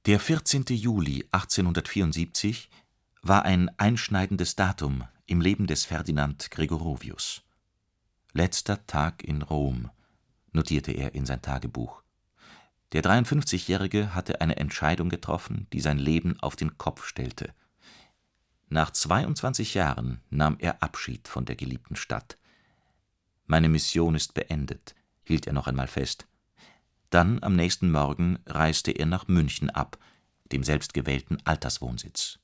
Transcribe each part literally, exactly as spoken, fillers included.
Der vierzehnte Juli achtzehnhundertvierundsiebzig war ein einschneidendes Datum im Leben des Ferdinand Gregorovius. »Letzter Tag in Rom«, notierte er in sein Tagebuch. Der dreiundfünfzigjährige hatte eine Entscheidung getroffen, die sein Leben auf den Kopf stellte. Nach zweiundzwanzig Jahren nahm er Abschied von der geliebten Stadt. »Meine Mission ist beendet«, hielt er noch einmal fest. Dann, am nächsten Morgen, reiste er nach München ab, dem selbstgewählten Alterswohnsitz.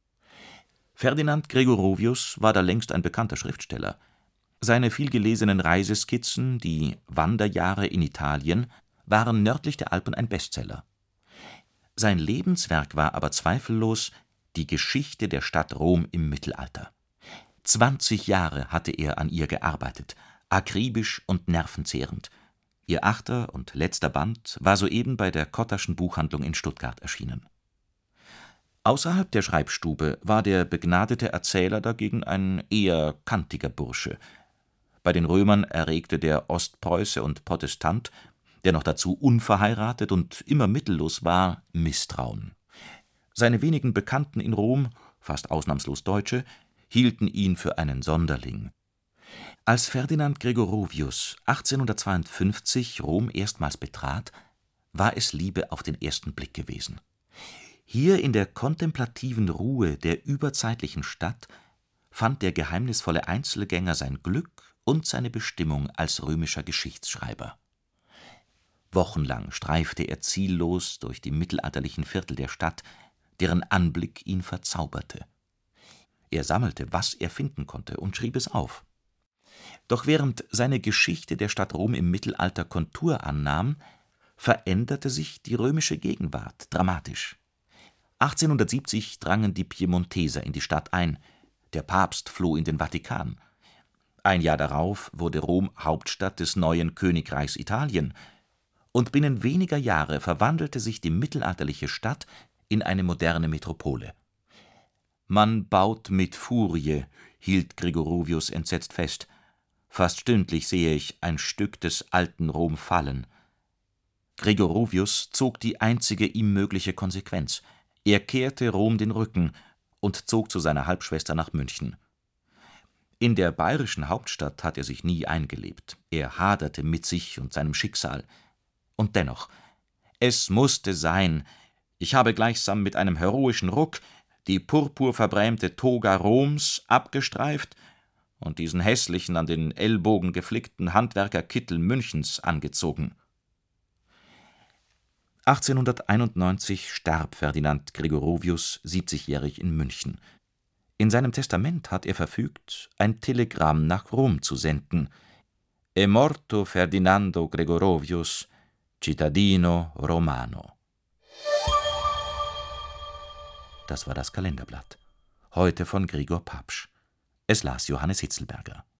Ferdinand Gregorovius war da längst ein bekannter Schriftsteller. Seine vielgelesenen Reiseskizzen, die »Wanderjahre in Italien«, waren nördlich der Alpen ein Bestseller. Sein Lebenswerk war aber zweifellos die Geschichte der Stadt Rom im Mittelalter. Zwanzig Jahre hatte er an ihr gearbeitet, akribisch und nervenzehrend. Ihr achter und letzter Band war soeben bei der Kotterschen Buchhandlung in Stuttgart erschienen. Außerhalb der Schreibstube war der begnadete Erzähler dagegen ein eher kantiger Bursche. Bei den Römern erregte der Ostpreuße und Protestant, der noch dazu unverheiratet und immer mittellos war, Misstrauen. Seine wenigen Bekannten in Rom, fast ausnahmslos Deutsche, hielten ihn für einen Sonderling. Als Ferdinand Gregorovius achtzehnhundertzweiundfünfzig Rom erstmals betrat, war es Liebe auf den ersten Blick gewesen. Hier in der kontemplativen Ruhe der überzeitlichen Stadt fand der geheimnisvolle Einzelgänger sein Glück und seine Bestimmung als römischer Geschichtsschreiber. Wochenlang streifte er ziellos durch die mittelalterlichen Viertel der Stadt, deren Anblick ihn verzauberte. Er sammelte, was er finden konnte, und schrieb es auf. Doch während seine Geschichte der Stadt Rom im Mittelalter Kontur annahm, veränderte sich die römische Gegenwart dramatisch. achtzehnhundertsiebzig drangen die Piemonteser in die Stadt ein, der Papst floh in den Vatikan. Ein Jahr darauf wurde Rom Hauptstadt des neuen Königreichs Italien, und binnen weniger Jahre verwandelte sich die mittelalterliche Stadt in eine moderne Metropole. »Man baut mit Furie«, hielt Gregorovius entsetzt fest. »Fast stündlich sehe ich ein Stück des alten Rom fallen.« Gregorovius zog die einzige ihm mögliche Konsequenz. Er kehrte Rom den Rücken und zog zu seiner Halbschwester nach München. In der bayerischen Hauptstadt hat er sich nie eingelebt. Er haderte mit sich und seinem Schicksal. Und dennoch, es musste sein. Ich habe gleichsam mit einem heroischen Ruck die purpurverbrämte Toga Roms abgestreift und diesen hässlichen, an den Ellbogen geflickten Handwerkerkittel Münchens angezogen. achtzehnhunderteinundneunzig starb Ferdinand Gregorovius siebzigjährig in München. In seinem Testament hat er verfügt, ein Telegramm nach Rom zu senden: »È morto Ferdinando Gregorovius, cittadino romano.« Das war das Kalenderblatt. Heute von Gregor Papsch. Es las Johannes Hitzelberger.